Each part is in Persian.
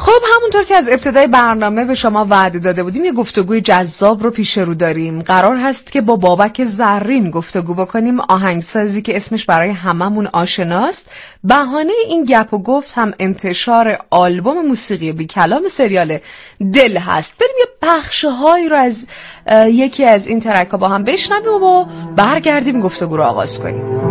خب همونطور که از ابتدای برنامه به شما وعده داده بودیم یه گفتگوی جذاب رو پیش رو داریم. قرار هست که با بابک زرین گفتگو بکنیم، آهنگسازی که اسمش برای هممون آشناست. بهانه این گپ و گفت هم انتشار آلبوم موسیقی بی کلام سریال دل هست. بریم یه بخش‌هایی رو از یکی از این ترک‌ها با هم بشنویم و برگردیم گفتگو رو آغاز کنیم.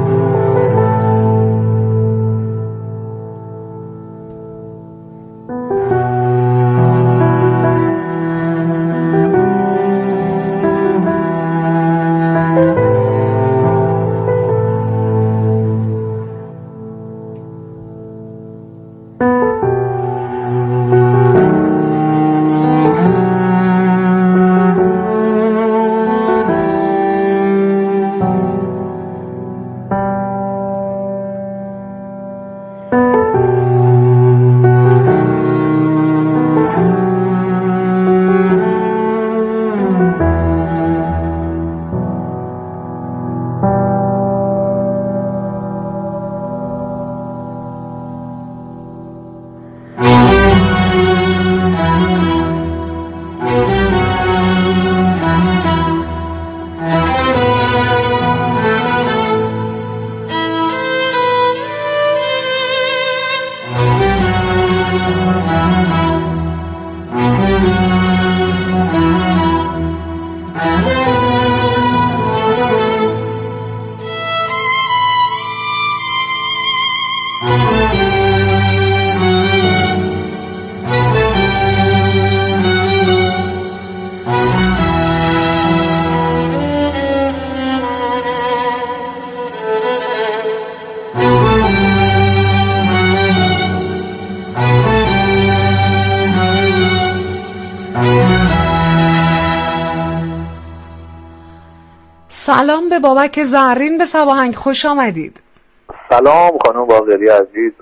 سلام به بابک زرین به سواهنگ، خوش آمدید. سلام خانم باقری عزیز،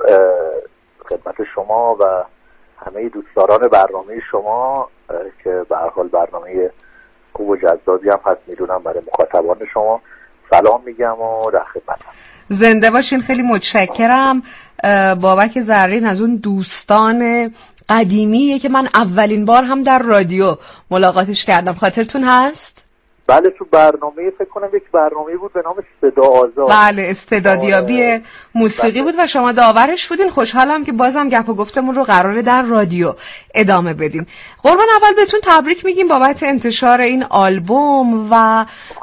خدمت شما و همه دوستداران برنامه شما که به هر حال برنامه خوب و جذابی هم هست میدونم برای مخاطبان شما. سلام میگم و در خدمتم. زنده باشین، خیلی متشکرم. بابک زرین از اون دوستان قدیمیه که من اولین بار هم در رادیو ملاقاتش کردم، خاطرتون هست؟ بله، تو برنامه فکر کنم یک برنامه بود به نام صدا آزاد. بله، استعدادیابی موسیقی بود و شما داورش بودین. خوشحالم که بازم گپ و گفتمون رو قراره در رادیو ادامه بدیم. قربان اول بهتون تبریک میگیم بابت انتشار این آلبوم. و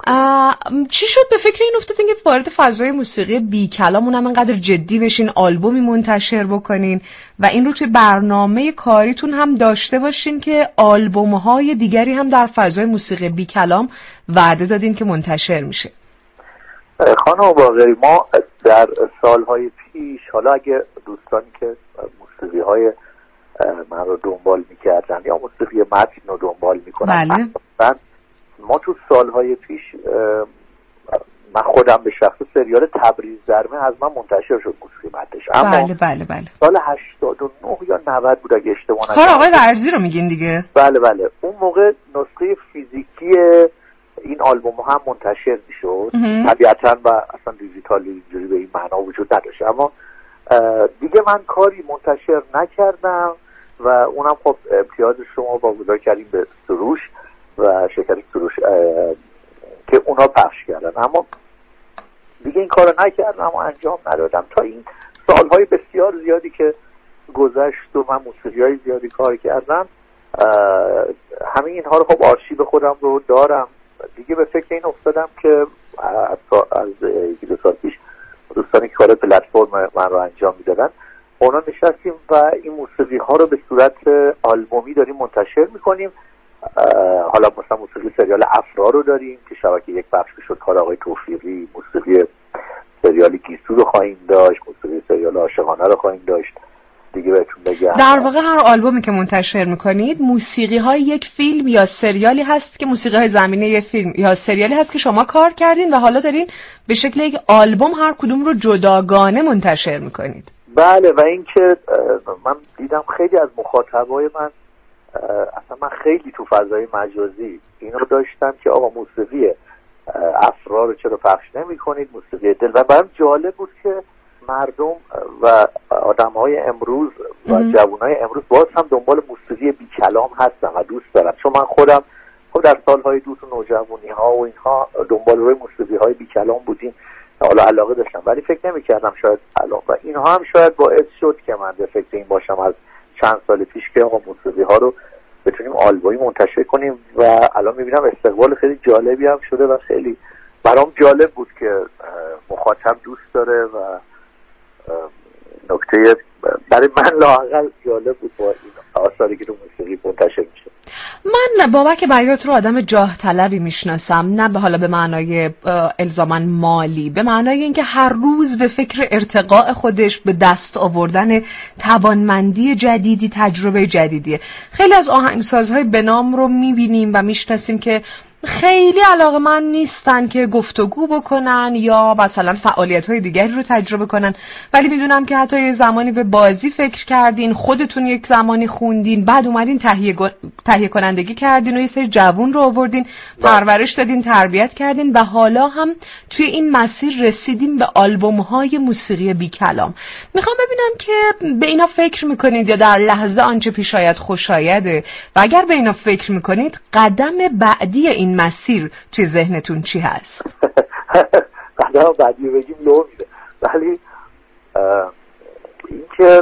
چی شد به فکر این افتادین که وارد فضای موسیقی بی کلام اونم انقدر جدی بشین، آلبومی منتشر بکنین و این رو توی برنامه کاریتون هم داشته باشین که آلبوم‌های دیگری هم در فضای موسیقی بی کلام وعده دادین که منتشر میشه؟ خانم باقری، ما در سالهای پیش، حالا اگه دوستانی که موسیقی‌های من رو دنبال میکردن یا موسیقی متن رو دنبال میکنن، بله. ما تو سالهای پیش من خودم به شخص سریال تبریز درمه از من منتشر شد موسیقی متنش، اما بله. سال 89 یا 90 بود اگه اشتباه نکنم. کار آقای ورزی رو میگین دیگه؟ بله. اون موقع نسخه فیزیکی این آلبوم هم منتشر میشد طبیعتا و اصلا دیجیتالی اینجوری به این معنا وجود نداشت، اما دیگه من کاری منتشر نکردم و اونم خب امتیاز شما با گذار کردیم به سروش و شرکت سروش که اونا پخش کردن، اما دیگه این کارو نکردم و انجام ندادم تا این سالهای بسیار زیادی که گذشت و من موسیقی‌های زیادی کار کردم. همه اینها رو خب آرشیو خودم رو دارم. دیگه به فکر این افتادم که از 2 سال پیش دوستانی که کار پلتفرم من رو انجام میدادن اونا نشستیم و این موسیقی ها رو به صورت آلبومی داریم منتشر میکنیم. حالا مثلا موسیقی سریال افرا رو داریم که شبکه یک پخش شد، کار آقای توفیقی. موسیقی سریال گیسو رو خواهیم داشت، موسیقی سریال عاشقانه رو خواهیم داشت. دیگه بهتون بگم در واقع هر آلبومی که منتشر میکنید موسیقی های یک فیلم یا سریالی هست که موسیقی های زمینه یک فیلم یا سریالی هست که شما کار کردین و حالا دارین به شکل یک آلبوم هر کدوم رو جداگانه منتشر میکنید. بله، و این که من دیدم خیلی از مخاطبای من اصلا من خیلی تو فضای مجازی اینو داشتم که آقا موسیقی افرا رو چرا پخش نمی کنید، موسیقی دل. و برام جالب بود که مردم و آدم‌های امروز و جوانای امروز باز هم دنبال موسیقی بی کلام هستن و دوست دارن، چون من خودم در سالهای دو تو نوجوانی‌ها و اینها دنبال روی موسیقی‌های بی کلام بودیم، حالا علاقه داشتم ولی فکر نمی‌کردم شاید الان، و اینها هم شاید باعث شد که من به فکر این باشم از چند سال پیش که آقا موسیقی‌ها رو بتونیم آلبومی منتشر کنیم و الان می‌بینم استقبال خیلی جالبی هم شده و خیلی برام جالب بود که مخاطب دوست داره و نکته برای من لااقل جالب بود با این آثاری که تو موسیقی منتشر میشه. من بابک بیات رو آدم جاه طلبی میشناسم، نه به حالا به معنای الزاماً مالی، به معنای اینکه هر روز به فکر ارتقاء خودش، به دست آوردن توانمندی جدیدی، تجربه جدیدیه. خیلی از آهنگسازهای به نام رو میبینیم و میشناسیم که خیلی علاقه‌مند نیستن که گفتگو بکنن یا مثلا فعالیت‌های دیگری رو تجربه کنن، ولی میدونم که حتی یه زمانی به بازی فکر کردین، خودتون یک زمانی خوندین، بعد اومدین تهیه کنندگی کردین و یه سری جوون رو آوردین، پرورش دادین، تربیت کردین و حالا هم توی این مسیر رسیدین به آلبوم‌های موسیقی بی کلام. میخوام ببینم که به اینا فکر میکنید یا در لحظه آنچه پیش آید خوشایده، و اگر به اینا فکر میکنید قدم بعدی این مسیر توی ذهنتون چی هست؟ قدم بعدی بگیم لو میده، ولی این که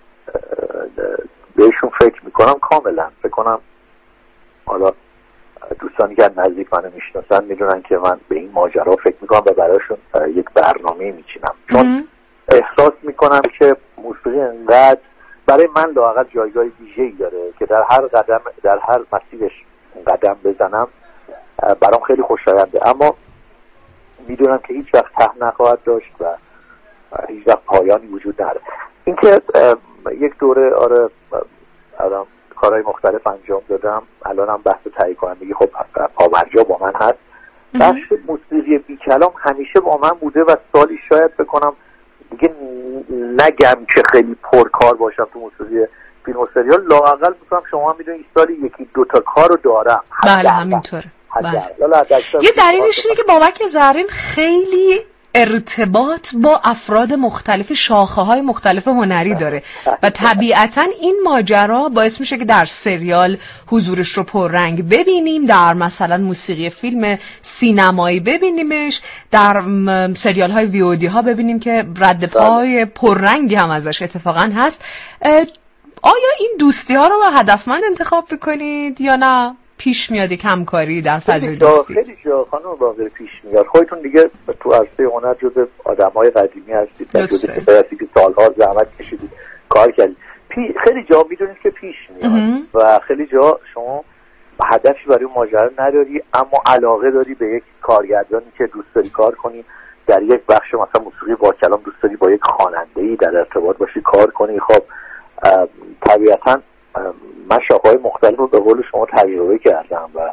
بهشون فکر میکنم کاملا فکر کنم، حالا دوستانی که نزدیک منو میشناسن میدونن که من به این ماجرا فکر میکنم و برایشون یک برنامه میچینم، چون احساس میکنم که موسیقی انقدر برای من لااقل جایگاه ویژه‌ای داره که در هر مسیرش قدم بزنم برام خیلی خوشاینده، اما میدونم که هیچ وقت ته نخواهد داشت و هیچ وقت پایانی وجود نداره. اینکه یک دوره آره کارهای مختلف انجام دادم، الانم بحث تهیه کنندگی خب پابرجا با من هست. بخش موسیقی بی کلام همیشه با من بوده و سالی شاید بکنم دیگه نگم که خیلی پرکار باشم تو موسیقی فیلم و سریال، لااقل میگم شما هم میدونید سالی یکی دوتا کار رو دارم. بله همینطوره. یه دلیلش اینه که بابک زرین خیلی ارتباط با افراد مختلف، شاخه‌های مختلف هنری داره و طبیعتاً این ماجرا باعث میشه که در سریال حضورش رو پررنگ ببینیم، در مثلا موسیقی فیلم سینمایی ببینیمش، در سریال‌های ویودی ها ببینیم که رد پای پررنگی هم ازش اتفاقاً هست. آیا این دوستی ها رو هدفمند انتخاب بکنید یا نه پیش میاد کمکاری در فضای دوستی؟ خیلی جا خانم باقر پیش میاد. خودتون دیگه تو عرصه هنر جزء آدم‌های قدیمی هستید، جزء کسایی که سال‌ها زحمت کشیدید، کار کردید. خیلی جا میدونید که پیش میاد و خیلی جا شما هدفی برای ماجرا نداری اما علاقه داری به یک کارگردانی که دوست داری کار کنی، در یک بخش مثلا موسیقی با کلام دوست داری با یک خواننده‌ای در ارتباط باشی کار کنی. خب طبیعتاً من شاخه‌های مختلف رو به قول شما تجربه کردم و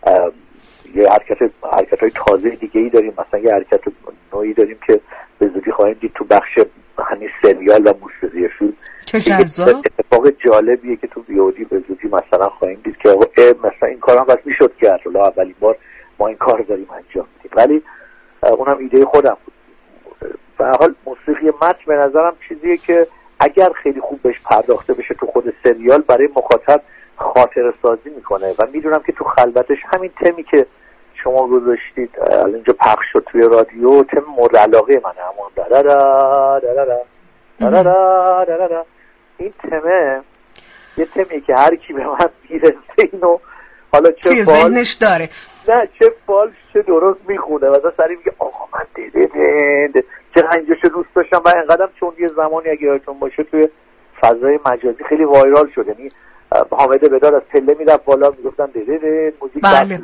یه حرکت‌های تازه دیگه‌ای داریم، مثلا یه حرکت نوعی داریم که به زودی خواهیم دید تو بخش همین سریال و موسیقی فیلم. چه جذاب. اتفاق جالبیه که تو ویودی به زودی مثلا خواهیم دید که مثلا این کارم بس میشد کرد، حالا اولین بار ما این کار داریم انجام میدیم، ولی اونم ایده خودم بود. به هر حال موسیقی متن به نظرم چیزیه که اگر خیلی خوب بهش پرداخته بشه تو خود سریال برای مخاطب خاطره سازی میکنه و میدونم که تو خلوتش همین تمی که شما گذاشتید اینجا پخش شد توی رادیو تم مورد علاقه منه، همون دارارا دارارا دارارا دارارا، این تمه یه تمی که هر کی به من میرسه اینو حالا چه توی ذهنش داره، نه چه فالش چه درست میخونه و سری میگه آقا من دیده چرا اینجاشو دوست داشتم و اینقدرم، چون یه زمانی اگه یادتون باشه توی فضای مجازی خیلی وایرال شد، یعنی حامد بدار از پله میرفت بالا میگفتن دیده موزیک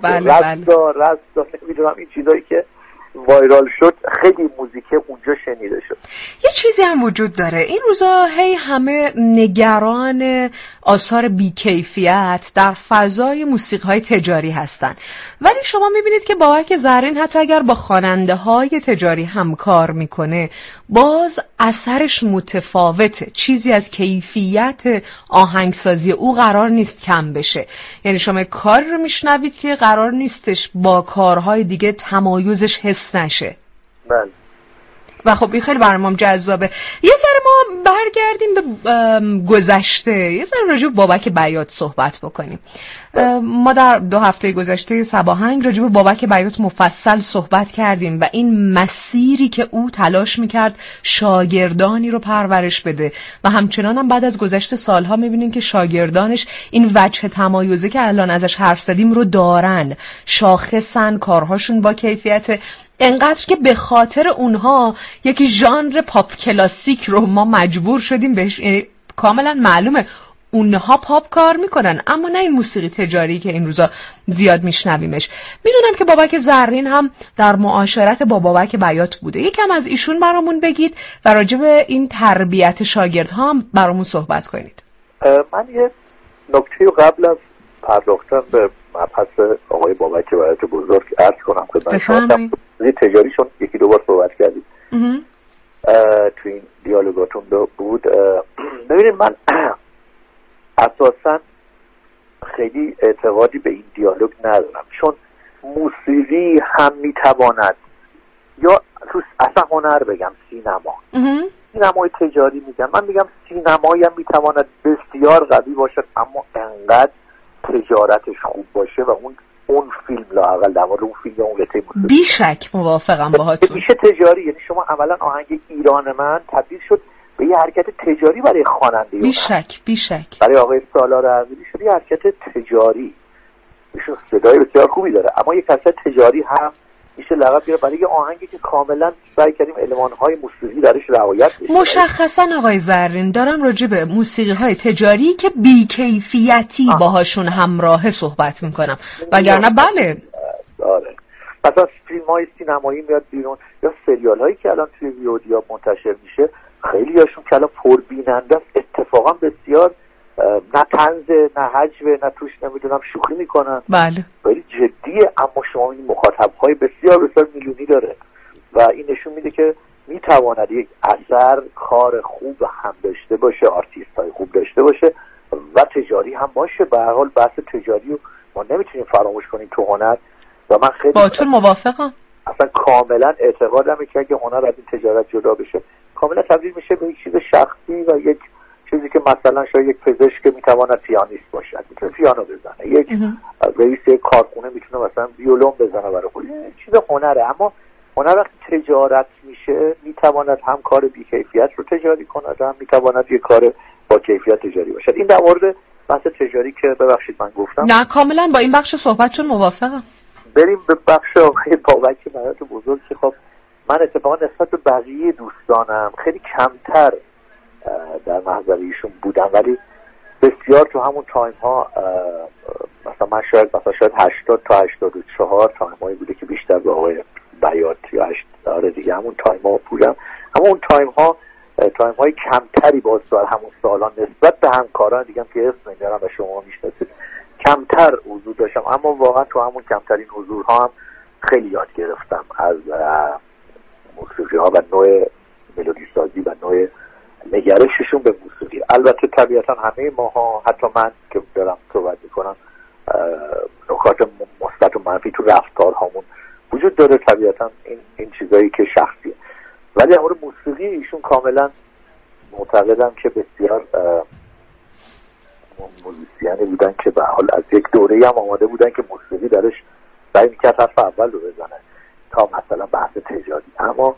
رستا نمیدونم این چیزایی که وایرال شد خیلی موزیک اونجا شنیده شد. یه چیزی هم وجود داره این روزا، هی همه نگران آثار بیکیفیت در فضای موسیقی‌های تجاری هستن، ولی شما میبینید که بابک زرین حتی اگر با خواننده‌های تجاری همکار میکنه باز اثرش متفاوته، چیزی از کیفیت آهنگسازی او قرار نیست کم بشه. یعنی شما کار رو میشنوید که قرار نیستش با کارهای دیگه تمایزش حس نشه. بله و خب این خیلی برام جذابه. یه ذره ما برگردیم به گذشته، یه ذره راجع به بابک بیات صحبت بکنیم. ما در 2 هفته گذشته صباهنگ راجع به بابک بیات مفصل صحبت کردیم و این مسیری که او تلاش میکرد شاگردانی رو پرورش بده و همچنان هم بعد از گذشت سالها میبینیم که شاگردانش این وجه تمایزی که الان ازش حرف زدیم رو دارن، شاخصن، کارهاشون با کیفیت، انقدر که به خاطر اونها یکی ژانر پاپ کلاسیک رو ما مجبور شدیم بهش. کاملا معلومه اونها پاپ کار میکنن، اما نه این موسیقی تجاری که این روزا زیاد میشنویمش. میدونم که بابک زرین هم در معاشرت با بابک بیات بوده. یکم از ایشون برامون بگید و راجع به این تربیت شاگردها هم برامون صحبت کنید. من یه نکته قبل از پرداختن به مبحث آقای بابک بیات بزرگ عرض کنم خدمت شما. تجاریشون 1-2 بار صحبت کردید تو این دیالوگاتون بود. ببینید من اساساً خیلی اعتقادی به این دیالوگ ندارم، چون موسیقی هم میتواند، یا اصلا هنر بگم، سینمای تجاری میگم، من میگم سینمایی هم میتواند بسیار قوی باشد اما انقدر تجارتش خوب باشه و اون فیلم لااقل در مورد اون فیلم یا اون قطعه موسیقی بیشک موافقم باهاتون میشه تجاری. یعنی شما اولا آهنگ ایران من تبدیل شد به یه حرکت تجاری برای خواننده، بیشک برای آقای سالار اعظمی شد یه حرکت تجاری. ایشون صدای بسیار خوبی داره اما یک حرکت تجاری هم میشه لقب گرفت برای یه آهنگی که کاملا سعی کردیم المان‌های موسیقی درش رعایت بشه. مشخصا آقای زرین دارم راجع به موسیقی‌های تجاری که بی‌کیفیتی باهاشون همراه صحبت میکنم، وگرنه بله آره. مثلا فیلم‌های سینمایی میاد بیرون یا سریال‌هایی که الان توی ویدیو منتشر میشه، خیلی هاشون که الان پربیننده است، اتفاقا بسیار نه طنز نه هجوه نه توش نمیدونم شوخی میکنن، بله خیلی جدیه، اما شما این مخاطب‌های بسیار میلیونی داره و این نشون میده که میتواند یک اثر کار خوب هم داشته باشه، آرتیست‌های خوب داشته باشه و تجاری هم باشه. به هر حال بحث تجاری رو ما نمیتونیم فراموش کنیم تو هنر و من خیلی باهاتون موافقم. اصلا کاملا اعتقادمه که اگه هنر از این تجارت جدا بشه کاملا تبدیل میشه به یک چیز شخصی و یک چیزی که مثلا شاید یک پزشک میتواند پیانیست باشد، میتونه پیانو بزنه، یک رئیس یک کارخونه میتونه مثلا ویولون بزنه برای خودش، چیز هنره. اما هنر وقتی تجارت میشه میتواند هم کار بی‌کیفیت رو تجاری کند هم میتواند یک کار با کیفیت تجاری باشد. این در مورد بحث تجاری که ببخشید من گفتم. نه کاملا با این بخش صحبتتون موافقم. بریم به بخش آقای بابک بیات بزرگ که خب من اتفاقا نسبت به بقیه دوستانم خیلی کمتر در محضر ایشون بودم، ولی بسیار تو همون تایم ها مثلا من شاید 80 تا 84 تایم هایی بوده که بیشتر به آقای بیات یا 80 دیگه همون تایم ها بودم. اما اون تایم های کمتری باز در همون سالان نسبت به همکاران دیگه که اسم نمیارم و شما میشناسید کمتر حضور داشتم، اما واقعا تو همون کمترین حضورها هم خیلی یاد گرفتم از موسیقی ها و نوع ملودی سازی و نوع نگرششون به موسیقی. البته طبیعتا همه ماها، حتی من که دارم صحبت میکنم، نکات مثبت و منفی تو رفتارهامون وجود داره، طبیعتا این چیزایی که شخصیه، ولی در مورد موسیقی ایشون کاملا معتقدم که بسیار موزیسیانی بودن که به حال از یک دوره هم آماده بودن که موسیقی درش سعی میکرد حرف اول رو بزنه تا مثلا بحث تجاری. اما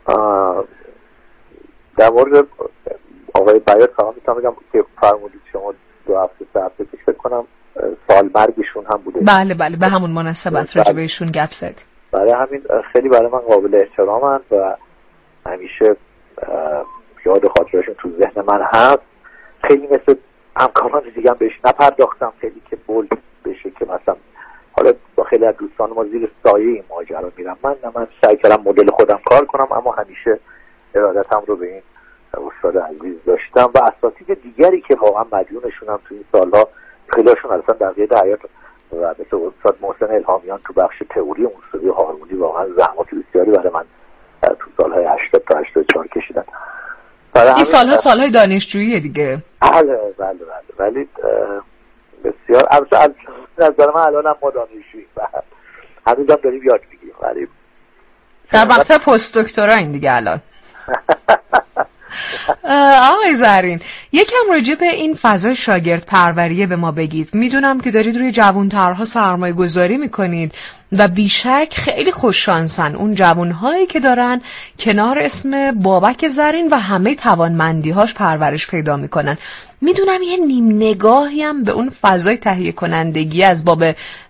در مورد آقای بیات فقط میتونم بگم که فرمودید شما 2 هفته 3 هفته پیش فکر کنم سال مرگشون هم بوده. بله به همون مناسبت راجع بهشون گپ زدیم. برای همین خیلی برای من قابل احترامن و همیشه یاد خاطرشون تو ذهن من هست. خیلی مثل همکاران دیگه هم بهش نپرداختم خیلی که بولد بشه که مثلا حالا با خیلی از دوستان ما زیر سایه این ماجرا میرم. من سعی کردم مدل خودم کار کنم، اما همیشه ارادتم رو به این استاد عزیز داشتم و اساتید دیگری که واقعا مدیونشونم تو این سالها، خیلیشون اصلا در قید حیات و مثل استاد محسن الهامیان تو بخش تئوری موسیقی و هارمونی واقعا زحمات بسیاری برای من تو سالهای 80 تا 84 کشیدن. این سالهای دانشجویی دیگه. بله ولی بسیار از نظر من الان هم ما دانشجوییم و هنوزم داریم یاد میگیریم، ولی در مقطع پست دکترا این دیگه الان آقای زرین، یکم راجع به این فضای شاگرد پروریه به ما بگید. میدونم که دارید روی جوانترها سرمایه گذاری میکنید و بیشک خیلی خوششانسن اون جوانهایی که دارن کنار اسم بابک زرین و همه توانمندی‌هاش پرورش پیدا میکنن. میدونم یه نیم نگاهی هم به اون فضای تهیه کنندگی از باب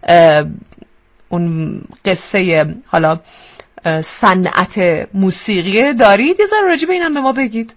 اون قصه حالا صنعت موسیقی دارید. یه ذره راجع به اینم به ما بگید.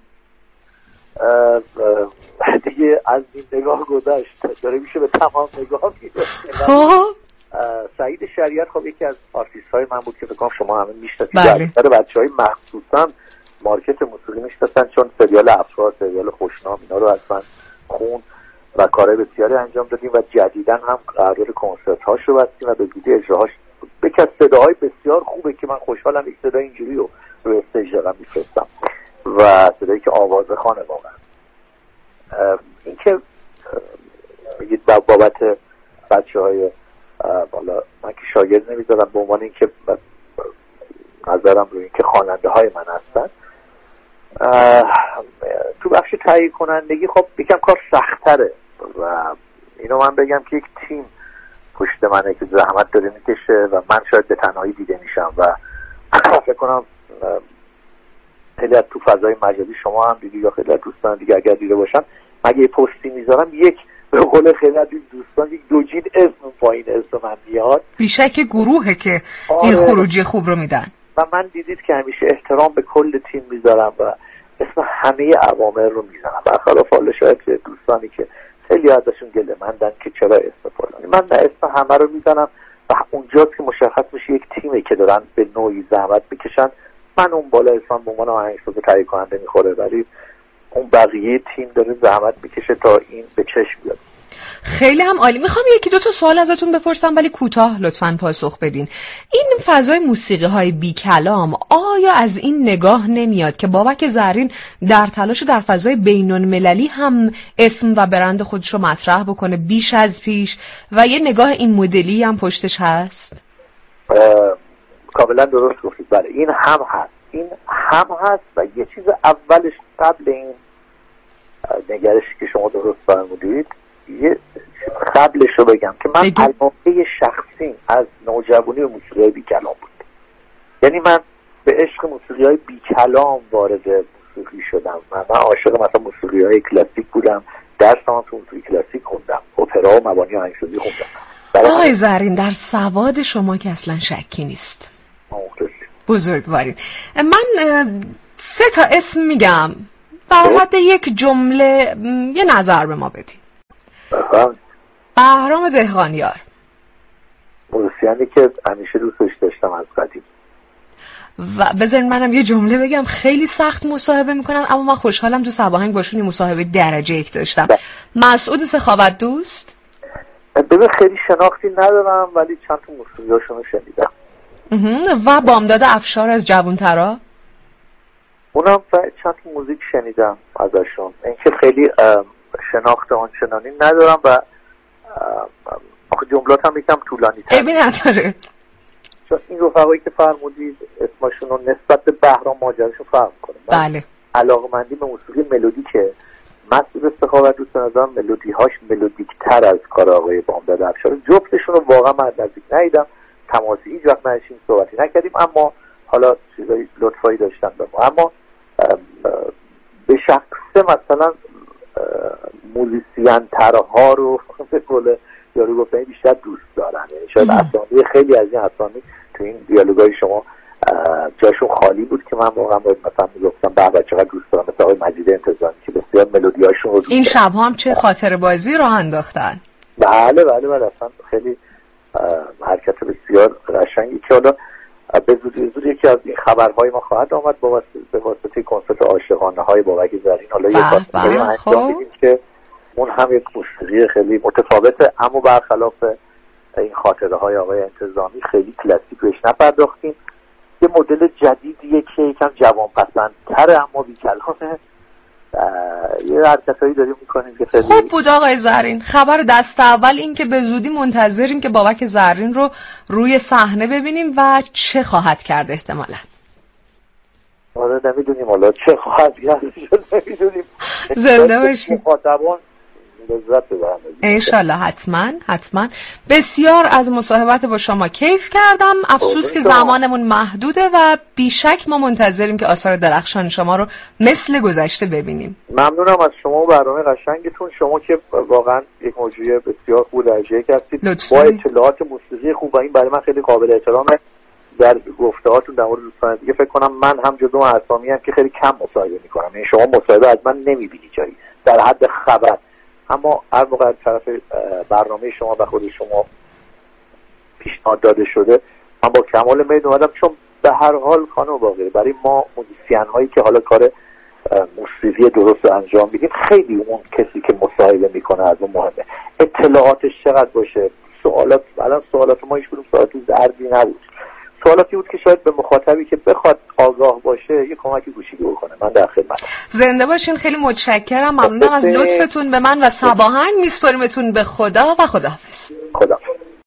دیگه از این نگاه گذشت، داره میشه به تمام نگاه میگه. سعید شریعت خب یکی از آرتیست های من بود که فکر کنم شما همه میشناسید. بله. بچهای مخصوصا مارکت موسیقی میشناسن، چون سریال افراد، سریال خوشنام، اینا رو اصلا خون و کارهای بسیاری انجام دادیم و جدیدن هم قرارداد کنسرت هاش رو بستیم و به زودی اجراهاش. یکی از صداهای بسیار خوبه که من خوشحالم یک صدای اینجوری رو روی استیج دارم میفرستم و صدایی که آوازه خانه واقعا. این که میگید بابت بچه های بالا، من که شاگرد نمیذارم به عنوان این که نظرم روی این که خواننده های من هستن. تو بخش تهیه کنندگی خب یکم کار سخت‌تره و اینو من بگم که یک تیم پشت منه که زحمت داره میکشه و من شاید به تنهایی دیده میشم و فکر کنم خیلی از تو فضای مجازی شما هم دیدی یا خیلی از دوستان دیگه اگر دیده باشن، مگه یه پستی میذارم یک به قول خیلی از دوستان یک دو جین اسم پایین اسم من میاد. بیشک گروهه که این خروجی خوب رو میدن و من دیدید که همیشه احترام به کل تیم میذارم و اسم همه عوامل رو میزنم، برخلاف حالا شاید دوستانی که خیلی ازشون گله مندن که چرا اسم فلانی. من نه، اسم همه رو میزنم و اونجاست که مشخص میشه یک تیمه که دارن به نوعی زحمت میکشن. من اون بالا اسمم به عنوان آهنگساز تهیه کننده میخوره، ولی اون بقیه تیم داره زحمت میکشه تا این به چشم بیاد. خیلی هم عالی. میخوام یکی دو تا سوال ازتون بپرسم ولی کوتاه لطفاً پاسخ بدین. این فضای موسیقی های بی کلام آیا از این نگاه نمیاد که بابک زرین در تلاش در فضای بین‌المللی هم اسم و برند خودش رو مطرح بکنه بیش از پیش و یه نگاه این مدلی هم پشتش هست؟ کاملا درست گفتید. بله این هم هست و یه چیز اولش قبل این نگرشی که شما درست فرمودید، یه قبلش رو بگم که من علاقه شخصی از نوجوانی به موسیقی بی کلام بود. یعنی من به عشق موسیقی های بی کلام وارد موسیقی شدم و من عاشق مثلا موسیقی های کلاسیک بودم، درس هم تو موسیقی کلاسیک خوندم، اپرا و مبانی آهنگسازی خوندم. آقای زرین در سواد شما که اصلا شکی نیست. بزرگوارید. من 3 تا اسم میگم در حد یک جمله یه نظر به ما بدین. بهرام دهقانیار، موسیقی که همیشه دوستش داشتم از قدیم. و بذارین منم یه جمله بگم، خیلی سخت مصاحبه میکنن اما من خوشحالم تو سباهنگ باشون یه مصاحبه درجه 1 داشتم. مسعود سخاوت دوست. ببین خیلی شناختی ندارم ولی چند تا موسیقیاشون رو شنیدم. و بامداد افشار از جوانترا، اونم چند تا موزیک شنیدم ازشون. اینکه خیلی شناخت آنچنانی ندارم و آخه جملات هم یکم طولانی تر عیبی نداره، چون این رفقایی که فرمودید اسمشون رو نسبت به بهرام ماجراشون فرق کنه. بله. علاقه‌مندی به موسیقی ملودی که مسعود سخاوت دوست ندارم، ملودی‌هاش ملودیک‌تر از کار آقای بامداد افشار. جفتشون رو واقعا من نزدیک ندیدم، تماسی هیچ وقت نشیم صحبتی نکردیم، اما حالا چیزای لطفایی داشتن به ما. اما به شخص مثلا موزیسین ترها رو به قول یارو گفتن بیشتر دوست دارن. شاید اسامی خیلی از این اسامی تو این دیالوگای شما جاشون خالی بود که من واقعا مثلا میگفتم به چقدر دوست دارم، مثلا آقای مجید انتظامی که بسیار ملودیاشون رو این شب هم چه خاطر بازی رو انداختن. بله اصلا خیلی حرکت بسیار قشنگی که حالا به زودی یکی از این خبرهای ما خواهد آمد به واسطه کنسرت عاشقانه های بابک زرین. حالا یه کاری انجام میدیم که اون هم یک موسیقی خیلی متفاوته، اما برخلاف این خاطره های آقای انتظامی خیلی کلاسیک بهش نپرداختیم. یه مدل جدیدیه که یکم جوانپسندتره اما بی کلامه. یه حرکتایی داریم میکنیم که خیلی خوب بود. آقای زرین، خبر دست اول این که به زودی منتظریم که بابک زرین رو روی صحنه ببینیم و چه خواهد کرد احتمالاً. آره نمیدونیم حالا چه خواهد شد، نمیدونیم. زنده باشید. مخاطبان لذت ببرن انشالله. حتما بسیار از مصاحبت با شما کیف کردم. افسوس که زمانمون محدوده و بیشک ما منتظریم که آثار درخشان شما رو مثل گذشته ببینیم. ممنونم از شما و برنامه قشنگتون. شما که واقعا یک موضوع بسیار خوب درجه کردید با اطلاعات موسیقی خوب و این برای من خیلی قابل احترامه. در گفته‌هاتون در مورد دوستان دیگه فکر کنم من هم جزو اسامی ام که خیلی کم مصاحبه می‌کنم. یعنی شما مصاحبه از من نمی‌بینید جایی در حد خبر، اما هر موقع از طرف برنامه شما و خود شما پیشنهاد داده شده من با کمال میل اومدم، چون به هر حال خانم باقری برای ما موزیسین هایی که حالا کار موسیقی درست رو انجام میدیم خیلی اون کسی که مصاحبه میکنه از اون مهمه. اطلاعاتش چقدر باشه. سوالات ما هیچ کدوم سوالات زردی نبود، سوالاتی بود که شاید به مخاطبی که بخواد آگاه باشه یه کمکی کوچیکی بکنه. من در خدمتم. زنده باشین. خیلی متشکرم. ممنونم از لطفتون به من و صباحنگ. میسپاریمتون به خدا و خداحافظ. خدا